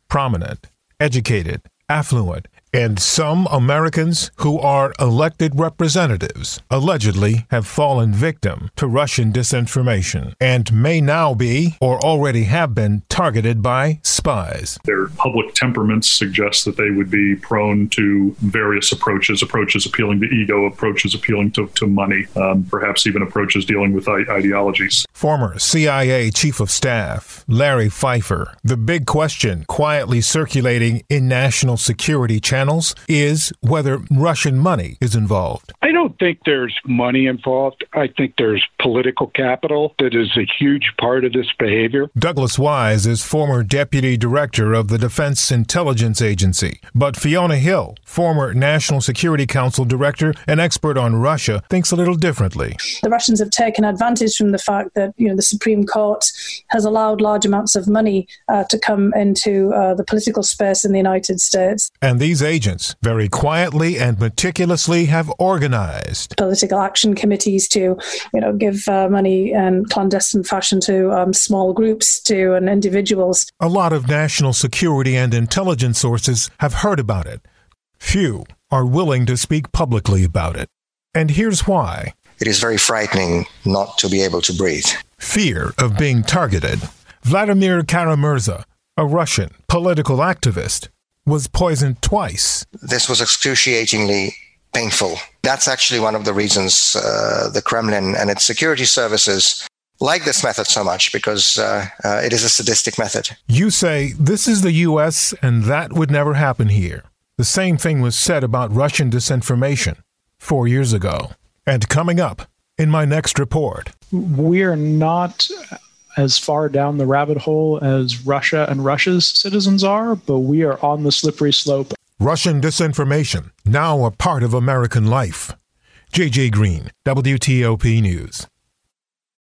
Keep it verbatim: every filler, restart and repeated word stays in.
prominent, educated, affluent, and some Americans who are elected representatives allegedly have fallen victim to Russian disinformation and may now be, or already have been, targeted by spies. Their public temperaments suggest that they would be prone to various approaches, approaches appealing to ego, approaches appealing to, to money, um, perhaps even approaches dealing with I- ideologies. Former C I A Chief of Staff Larry Pfeiffer. The big question quietly circulating in national security channels is whether Russian money is involved. I don't think there's money involved. I think there's political capital that is a huge part of this behavior. Douglas Wise is former deputy director of the Defense Intelligence Agency. But Fiona Hill, former National Security Council director and expert on Russia, thinks a little differently. The Russians have taken advantage from the fact that, you know, the Supreme Court has allowed large amounts of money uh, to come into uh, the political space in the United States. And these agents very quietly and meticulously have organized political action committees to, you know, give uh, money in clandestine fashion to um, small groups, to and individuals. A lot of national security and intelligence sources have heard about it. Few are willing to speak publicly about it. And here's why. It is very frightening not to be able to breathe. Fear of being targeted. Vladimir Kara-Murza, a Russian political activist, was poisoned twice. This was excruciatingly painful. That's actually one of the reasons uh, the Kremlin and its security services like this method so much, because uh, uh, it is a sadistic method. You say this is the U S and that would never happen here. The same thing was said about Russian disinformation four years ago. And coming up in my next report. We're not as far down the rabbit hole as Russia and Russia's citizens are, but we are on the slippery slope. Russian disinformation, now a part of American life. J J Green, W T O P News.